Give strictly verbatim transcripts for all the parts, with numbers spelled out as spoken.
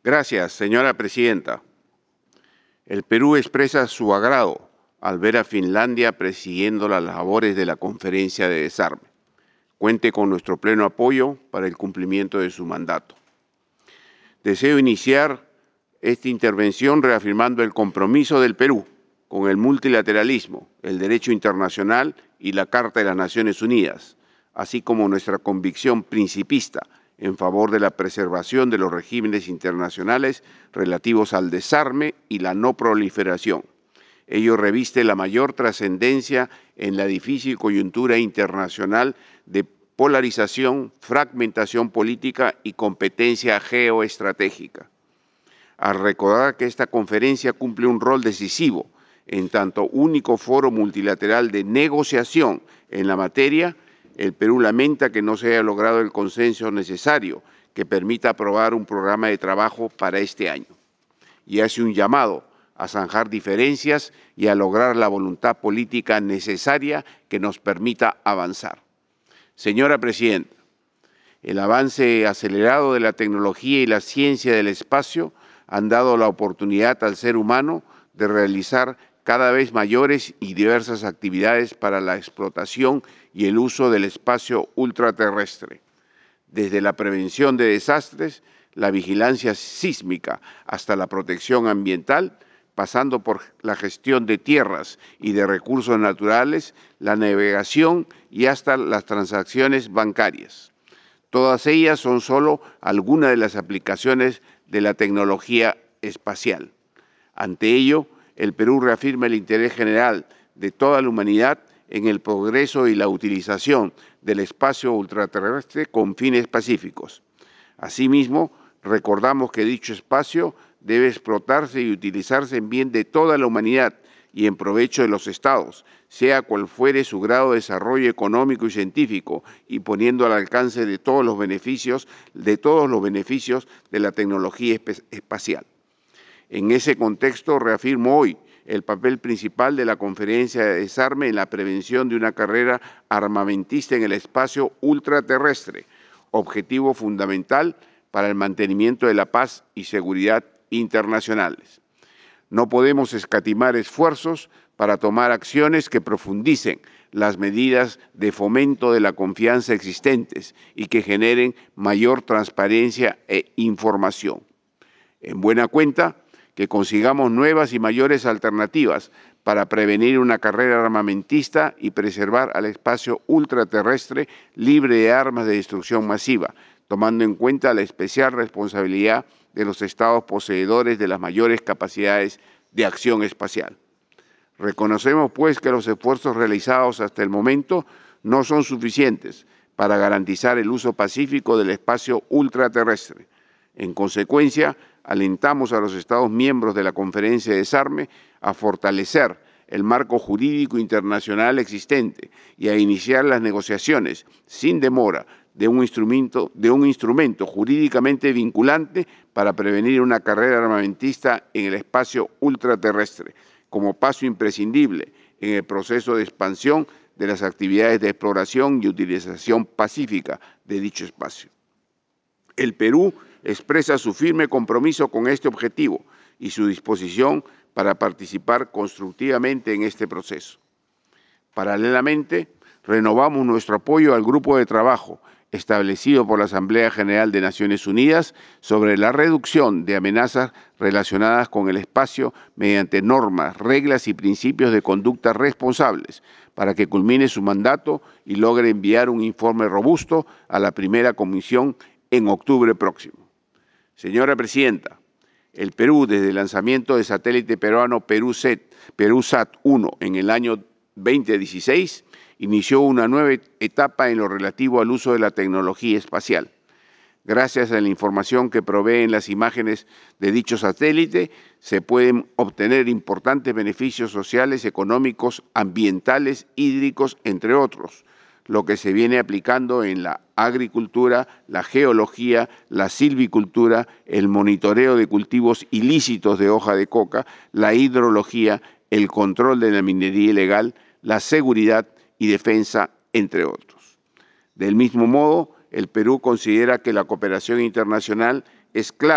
Gracias, señora presidenta. El Perú expresa su agrado al ver a Finlandia presidiendo las labores de la Conferencia de Desarme. Cuente con nuestro pleno apoyo para el cumplimiento de su mandato. Deseo iniciar esta intervención reafirmando el compromiso del Perú con el multilateralismo, el derecho internacional y la Carta de las Naciones Unidas, así como nuestra convicción principista en favor de la preservación de los regímenes internacionales relativos al desarme y la no proliferación. Ello reviste la mayor trascendencia en la difícil coyuntura internacional de polarización, fragmentación política y competencia geoestratégica. Al recordar que esta conferencia cumple un rol decisivo en tanto único foro multilateral de negociación en la materia, el Perú lamenta que no se haya logrado el consenso necesario que permita aprobar un programa de trabajo para este año y hace un llamado a zanjar diferencias y a lograr la voluntad política necesaria que nos permita avanzar. Señora Presidenta, el avance acelerado de la tecnología y la ciencia del espacio han dado la oportunidad al ser humano de realizar cada vez mayores y diversas actividades para la explotación y el uso del espacio ultraterrestre, desde la prevención de desastres, la vigilancia sísmica, hasta la protección ambiental, pasando por la gestión de tierras y de recursos naturales, la navegación y hasta las transacciones bancarias. Todas ellas son solo algunas de las aplicaciones de la tecnología espacial. Ante ello, el Perú reafirma el interés general de toda la humanidad en el progreso y la utilización del espacio ultraterrestre con fines pacíficos. Asimismo, recordamos que dicho espacio debe explotarse y utilizarse en bien de toda la humanidad y en provecho de los estados, sea cual fuere su grado de desarrollo económico y científico, y poniendo al alcance de todos los beneficios, de todos los beneficios de la tecnología espacial. En ese contexto, reafirmo hoy el papel principal de la Conferencia de Desarme en la prevención de una carrera armamentista en el espacio ultraterrestre, objetivo fundamental para el mantenimiento de la paz y seguridad internacionales. No podemos escatimar esfuerzos para tomar acciones que profundicen las medidas de fomento de la confianza existentes y que generen mayor transparencia e información. En buena cuenta, que consigamos nuevas y mayores alternativas para prevenir una carrera armamentista y preservar al espacio ultraterrestre libre de armas de destrucción masiva, tomando en cuenta la especial responsabilidad de los estados poseedores de las mayores capacidades de acción espacial. Reconocemos, pues, que los esfuerzos realizados hasta el momento no son suficientes para garantizar el uso pacífico del espacio ultraterrestre. En consecuencia, alentamos a los Estados miembros de la Conferencia de Desarme a fortalecer el marco jurídico internacional existente y a iniciar las negociaciones sin demora de un instrumento, de un instrumento jurídicamente vinculante para prevenir una carrera armamentista en el espacio ultraterrestre, como paso imprescindible en el proceso de expansión de las actividades de exploración y utilización pacífica de dicho espacio. El Perú expresa su firme compromiso con este objetivo y su disposición para participar constructivamente en este proceso. Paralelamente, renovamos nuestro apoyo al grupo de trabajo establecido por la Asamblea General de Naciones Unidas sobre la reducción de amenazas relacionadas con el espacio mediante normas, reglas y principios de conducta responsables para que culmine su mandato y logre enviar un informe robusto a la primera comisión en octubre próximo. Señora Presidenta, el Perú, desde el lanzamiento del satélite peruano PerúSat uno en el año dos mil dieciséis, inició una nueva etapa en lo relativo al uso de la tecnología espacial. Gracias a la información que proveen las imágenes de dicho satélite, se pueden obtener importantes beneficios sociales, económicos, ambientales, hídricos, entre otros, lo que se viene aplicando en la agricultura, la geología, la silvicultura, el monitoreo de cultivos ilícitos de hoja de coca, la hidrología, el control de la minería ilegal, la seguridad y defensa, entre otros. Del mismo modo, el Perú considera que la cooperación internacional es clave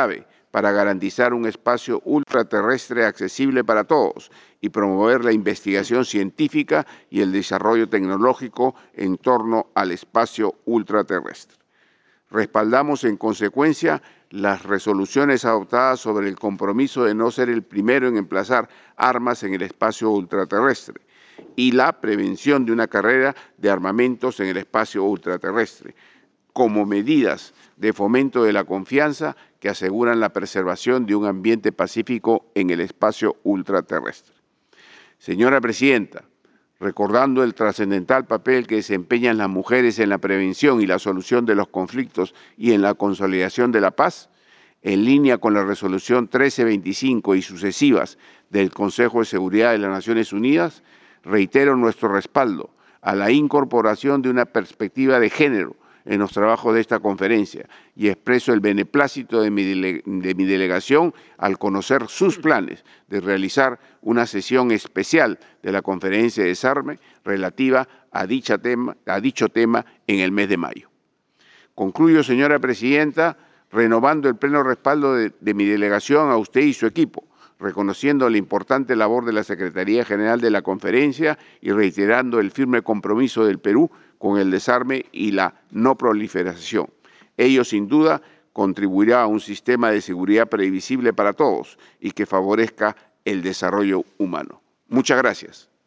para garantizar un espacio ultraterrestre accesible para todos y promover la investigación científica y el desarrollo tecnológico en torno al espacio ultraterrestre. Respaldamos, en consecuencia, las resoluciones adoptadas sobre el compromiso de no ser el primero en emplazar armas en el espacio ultraterrestre y la prevención de una carrera de armamentos en el espacio ultraterrestre, como medidas de fomento de la confianza que aseguran la preservación de un ambiente pacífico en el espacio ultraterrestre. Señora Presidenta, recordando el trascendental papel que desempeñan las mujeres en la prevención y la solución de los conflictos y en la consolidación de la paz, en línea con la resolución mil trescientos veinticinco y sucesivas del Consejo de Seguridad de las Naciones Unidas, reitero nuestro respaldo a la incorporación de una perspectiva de género en los trabajos de esta conferencia y expreso el beneplácito de mi, dele de mi delegación al conocer sus planes de realizar una sesión especial de la Conferencia de Desarme relativa a, dicha tema, a dicho tema en el mes de mayo. Concluyo, señora Presidenta, renovando el pleno respaldo de, de mi delegación a usted y su equipo, reconociendo la importante labor de la Secretaría General de la Conferencia y reiterando el firme compromiso del Perú con el desarme y la no proliferación. Ello, sin duda, contribuirá a un sistema de seguridad previsible para todos y que favorezca el desarrollo humano. Muchas gracias.